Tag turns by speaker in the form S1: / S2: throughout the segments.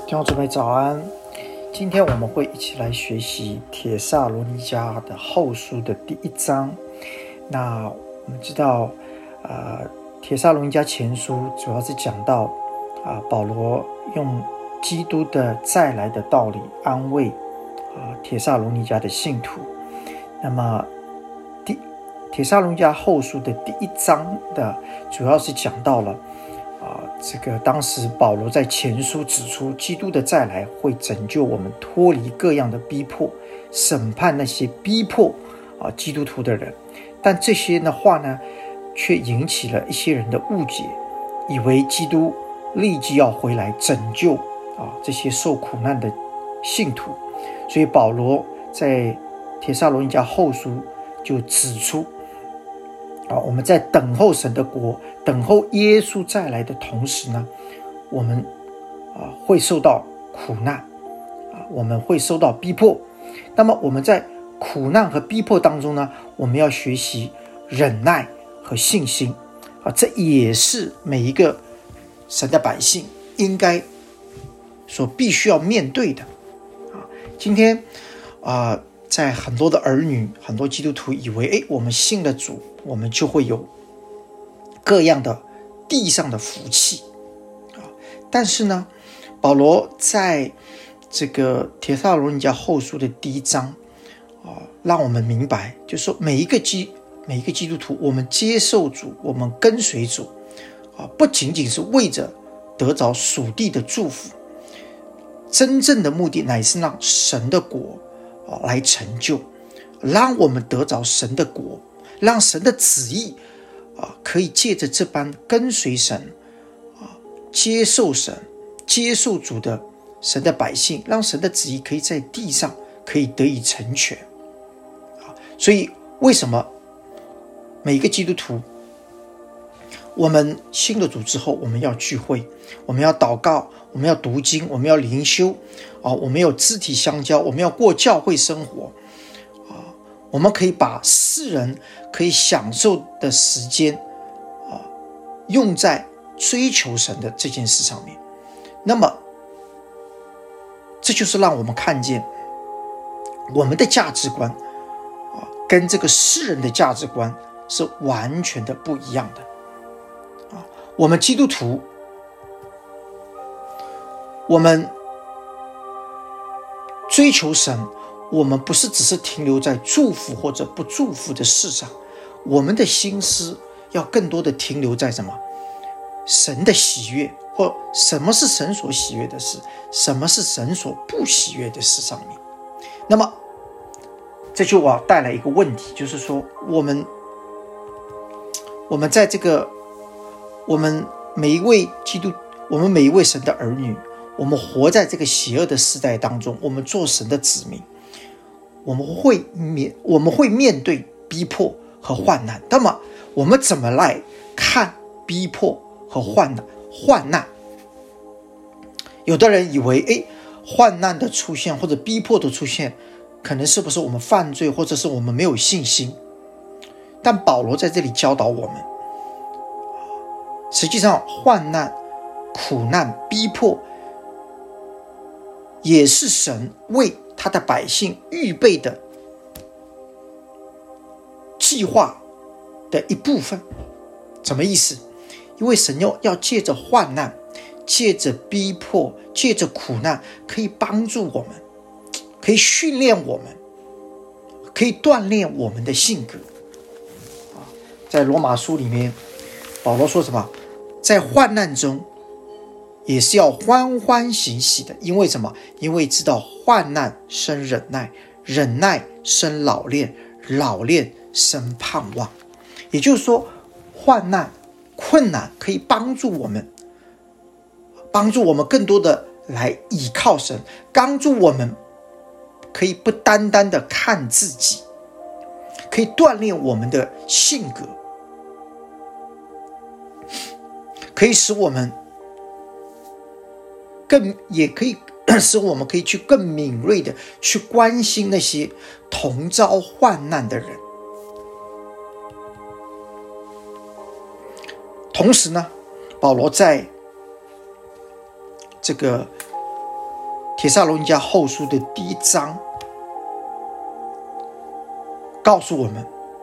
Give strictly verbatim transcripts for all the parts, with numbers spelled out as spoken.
S1: 弟兄姊妹早安，今天我们会一起来学习帖撒罗尼迦的后书的第一章。那我们知道呃，帖撒罗尼迦前书主要是讲到啊、呃，保罗用基督的再来的道理安慰啊、呃、帖撒罗尼迦的信徒。那么第帖撒罗尼迦后书的第一章的主要是讲到了啊，这个当时保罗在前书指出，基督的再来会拯救我们脱离各样的逼迫，审判那些逼迫啊基督徒的人。但这些的话呢，却引起了一些人的误解，以为基督立即要回来拯救啊这些受苦难的信徒。所以保罗在帖撒罗尼迦后书就指出啊，我们在等候神的国，等候耶稣再来的同时呢，我们啊会受到苦难啊，我们会受到逼迫。那么我们在苦难和逼迫当中呢，我们要学习忍耐和信心啊，这也是每一个神的百姓应该所必须要面对的啊。今天啊，在很多的儿女、很多基督徒以为，哎，我们信了主，我们就会有各样的地上的福气啊。但是呢，保罗在这个帖撒罗尼迦后书的第一章啊，让我们明白，就是说每一个基每一个基督徒，我们接受主，我们跟随主啊，不仅仅是为着得着属地的祝福，真正的目的乃是让神的国来成就，让我们得着神的国，让神的旨意啊，可以借着这般跟随神啊，接受神，接受主的神的百姓，让神的旨意可以在地上可以得以成全啊。所以为什么每一个基督徒，我们信了主之后，我们要聚会，我们要祷告，我们要读经，我们要灵修啊，我们有肢体相交，我们要过教会生活啊，我们可以把世人可以享受的时间啊，用在追求神的这件事上面。那么这就是让我们看见我们的价值观啊，跟这个世人的价值观是完全的不一样的啊。我们基督徒，我们追求神，我们不是只是停留在祝福或者不祝福的事上，我们的心思要更多的停留在什么？神的喜悦，或什么是神所喜悦的事，什么是神所不喜悦的事上面。那么这就我带来一个问题，就是说我们我们在这个我们每一位基督我们每一位神的儿女，我们活在这个邪恶的时代当中，我们做神的子民，我们会面我们会面对逼迫和患难。那么我们怎么来看逼迫和患难？患难，有的人以为，哎，患难的出现或者逼迫的出现，可能是不是我们犯罪，或者是我们没有信心？但保罗在这里教导我们，实际上患难、苦难、逼迫，也是神为他的百姓预备的计划的一部分。什么意思？因为神要要借着患难，借着逼迫，借着苦难，可以帮助我们，可以训练我们，可以锻炼我们的性格。在罗马书里面，保罗说什么？在患难中也是要欢欢喜喜的。因为什么？因为知道患难生忍耐，忍耐生老练，老练生盼望。也就是说，患难困难可以帮助我们，帮助我们更多的来倚靠神，帮助我们可以不单单的看自己，可以锻炼我们的性格，可以使我们更也可以使我们可以去更敏锐的去关心那些同遭患难的人。同时呢，保罗在这个帖撒罗尼迦后书的第一章告诉我们，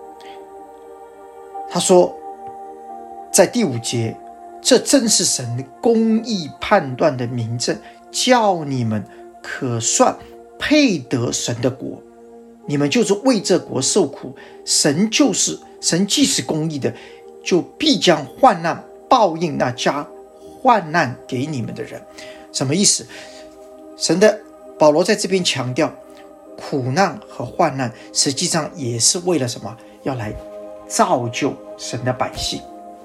S1: 他说在第五节，这正是神公义判断的明证，叫你们可算配得神的国。你们就是为这国受苦，神就是神既是公义的，就必将患难报应那加患难给你们的人。什么意思？神的保罗在这边强调，苦难和患难实际上也是为了什么？要来造就神的百姓，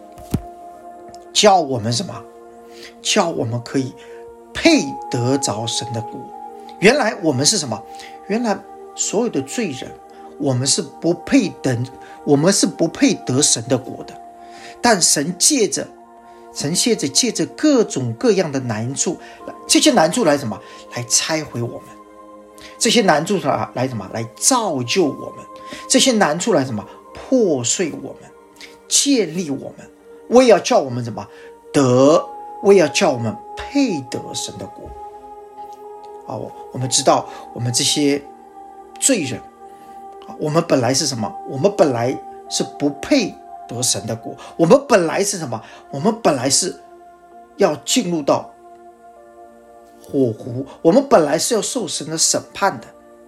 S1: 叫我们什么？叫我们可以配得着神的国。原来我们是什么？原来所有的罪人，我们是不配得，我们是不配得神的国的。但神借着神借着借着各种各样的难处，这些难处来什么？来拆毁我们。这些难处来什么？来造就我们。这些难处来什么？破碎我们，建立我们。我也要叫我们什么？得，我也要叫我们配得神的国。哦，我们知道，我们这些罪人，我们本来是什么？我们本来是不配得神的国。我们本来是什么？我们本来是要进入到火湖，我们本来是要受神的审判的。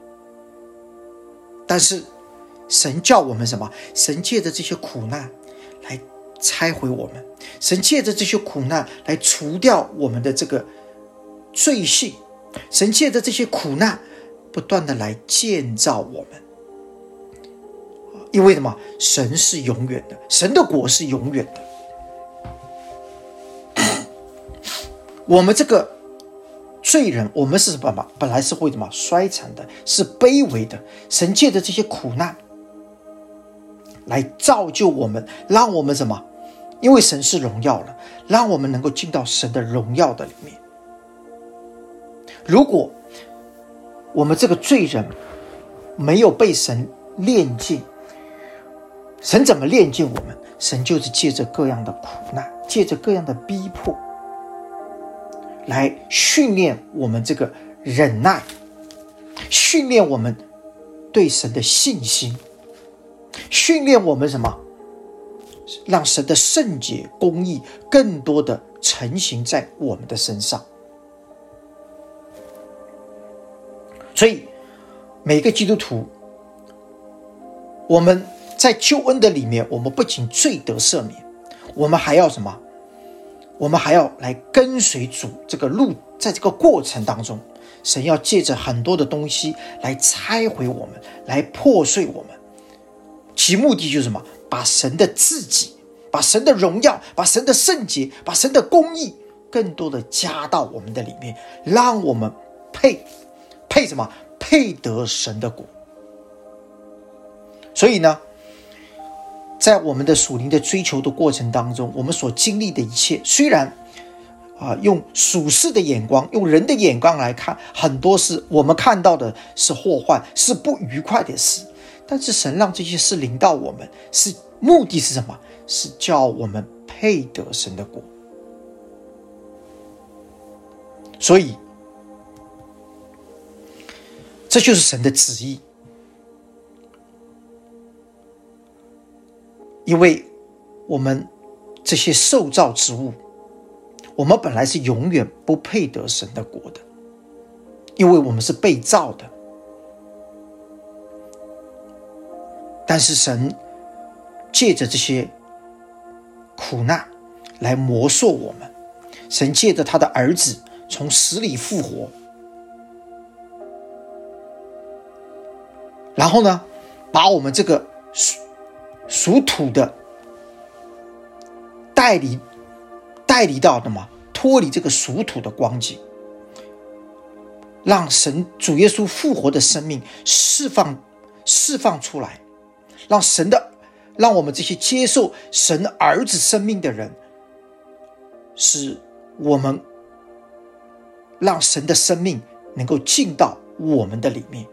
S1: 但是神叫我们什么？神借着这些苦难来拆毁我们，神借着这些苦难来除掉我们的这个罪性，神借着这些苦难不断的来建造我们。因为什么？神是永远的，神的国是永远的。我们这个罪人，我们是什么？本来是会什么？衰残的，是卑微的。神借着这些苦难来造就我们，让我们什么？因为神是荣耀了，让我们能够进到神的荣耀的里面。如果我们这个罪人没有被神炼净，神怎么炼净我们？神就是借着各样的苦难，借着各样的逼迫，来训练我们这个忍耐，训练我们对神的信心，训练我们什么？让神的圣洁公义更多的成型在我们的身上。所以每个基督徒，我们在救恩的里面，我们不仅罪得赦免，我们还要什么？我们还要来跟随主这个路。在这个过程当中，神要借着很多的东西来拆毁我们，来破碎我们，其目的就是什么？把神的自己，把神的荣耀，把神的圣洁，把神的公义更多的加到我们的里面，让我们配配什么？配得神的国。所以呢，在我们的属灵的追求的过程当中，我们所经历的一切，虽然啊，用属世的眼光，用人的眼光来看，很多是我们看到的是祸患，是不愉快的事。但是神让这些事临到我们，是目的是什么？是叫我们配得神的国。所以这就是神的旨意。因为我们这些受造之物，我们本来是永远不配得神的国的，因为我们是被造的。但是神借着这些苦难来磨塑我们，神借着他的儿子从死里复活，然后呢，把我们这个属土的带离带离到的嘛，脱离这个属土的光景，让神主耶稣复活的生命释放释放出来，让神的让我们这些接受神儿子生命的人，使我们让神的生命能够进到我们的里面。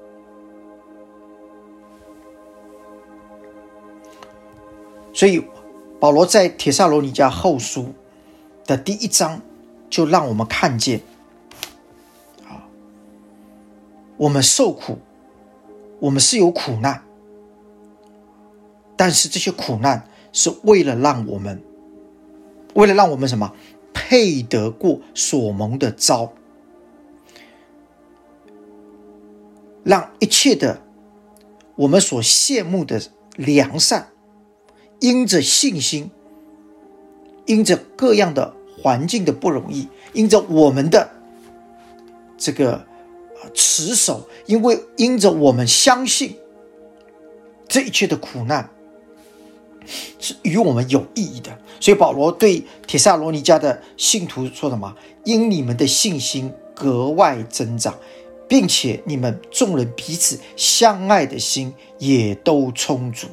S1: 所以保罗在帖撒罗尼迦后书的第一章就让我们看见啊， 我们受苦，我们是有苦难，但是这些苦难是为了让我们为了让我们什么配得过所蒙的召，让一切的我们所羡慕的良善，因着信心，因着各样的环境的不容易，因着我们的这个持守，因为因着我们相信这一切的苦难是与我们有意义的。所以保罗对帖撒罗尼迦的信徒说什么？因你们的信心格外增长，并且你们众人彼此相爱的心也都充足。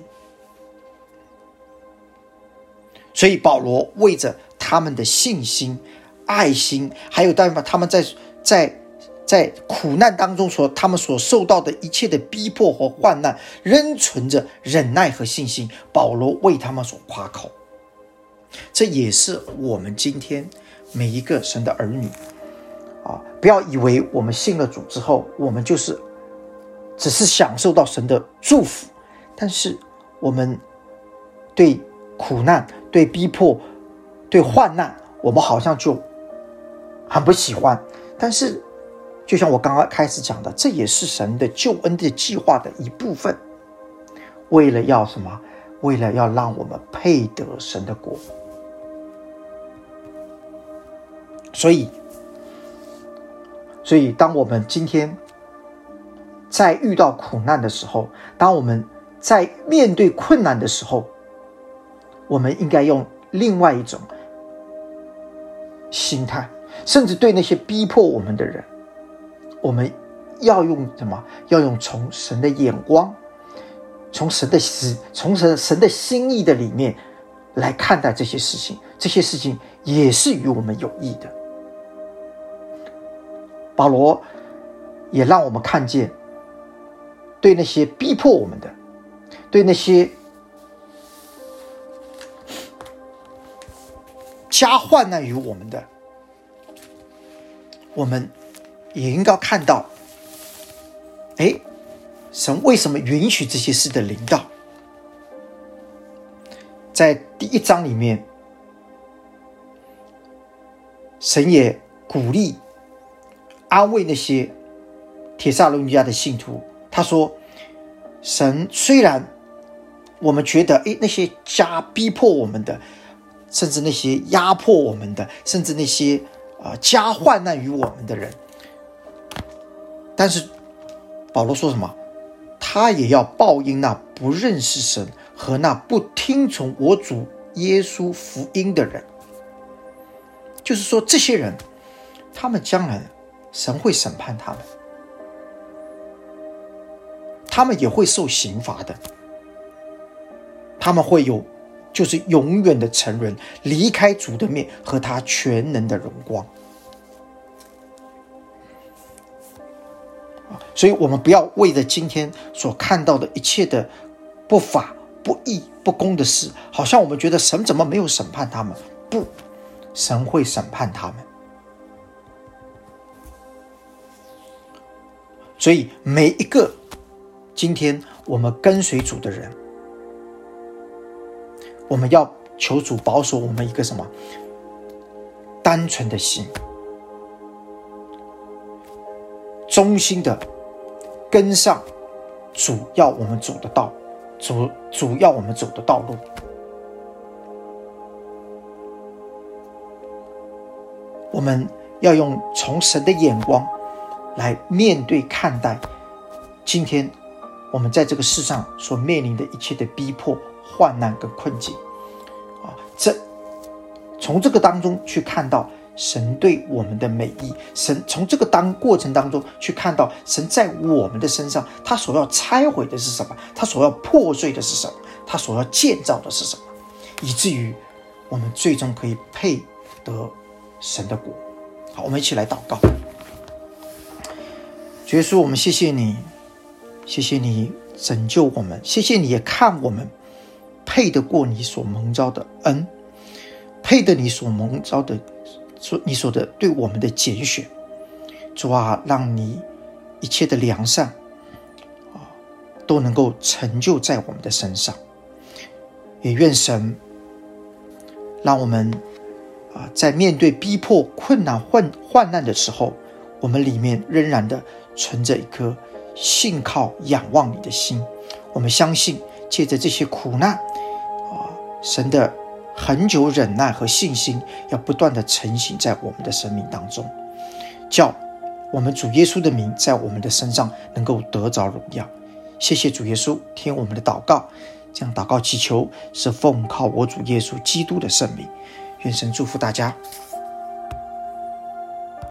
S1: 所以保罗为着他们的信心、爱心，还有他们在在在苦难当中所他们所受到的一切的逼迫和患难，仍存着忍耐和信心，保罗为他们所夸口。这也是我们今天每一个神的儿女啊，不要以为我们信了主之后，我们就是只是享受到神的祝福，但是我们对苦难、对逼迫、对患难，我们好像就很不喜欢。但是就像我刚刚开始讲的，这也是神的救恩的计划的一部分，为了要什么？为了要让我们配得神的国。所以所以当我们今天在遇到苦难的时候，当我们在面对困难的时候，我们应该用另外一种心态，甚至对那些逼迫我们的人，我们要用什么？要用从神的眼光，从神的从神神的心意的里面来看待这些事情，这些事情也是与我们有益的。保罗也让我们看见，对那些逼迫我们的，对那些加患难于我们的，我们也应该看到，诶，神为什么允许这些事的临到？在第一章里面，神也鼓励安慰那些帖撒罗尼迦的信徒，他说，神虽然我们觉得诶，那些加逼迫我们的，甚至那些压迫我们的，甚至那些、呃、加患难于我们的人，但是保罗说什么？他也要报应那不认识神和那不听从我主耶稣福音的人。就是说，这些人他们将来神会审判他们，他们也会受刑罚的，他们会有就是永远的沉沦，离开主的面和他全能的荣光。所以我们不要为了今天所看到的一切的不法、不义、不公的事，好像我们觉得神怎么没有审判他们？不，神会审判他们。所以每一个今天我们跟随主的人，我们要求主保守我们一个什么？单纯的心，忠心的跟上主要我们走的道，主主要我们走的道路。我们要用从神的眼光来面对看待今天我们在这个世上所面临的一切的逼迫、患难跟困境啊，这从这个当中去看到神对我们的美意，神从这个当过程当中去看到神在我们的身上，他所要拆毁的是什么？他所要破碎的是什么？他所要建造的是什么？以至于我们最终可以配得神的国。好，我们一起来祷告。主耶稣，我们谢谢你，谢谢你拯救我们，谢谢你也看我们配得过你所蒙召的恩，配得你所蒙召的你所的对我们的拣选。主啊，让你一切的良善啊，都能够成就在我们的身上。也愿神让我们啊，在面对逼迫、困难、患患难的时候，我们里面仍然的存着一颗信靠、仰望你的心。我们相信，借着这些苦难啊，神的恒久忍耐和信心要不断的成型在我们的生命当中，叫我们主耶稣的名在我们的身上能够得着荣耀。谢谢主耶稣，听我们的祷告，这样祷告祈求是奉靠我主耶稣基督的圣名。愿神祝福大家。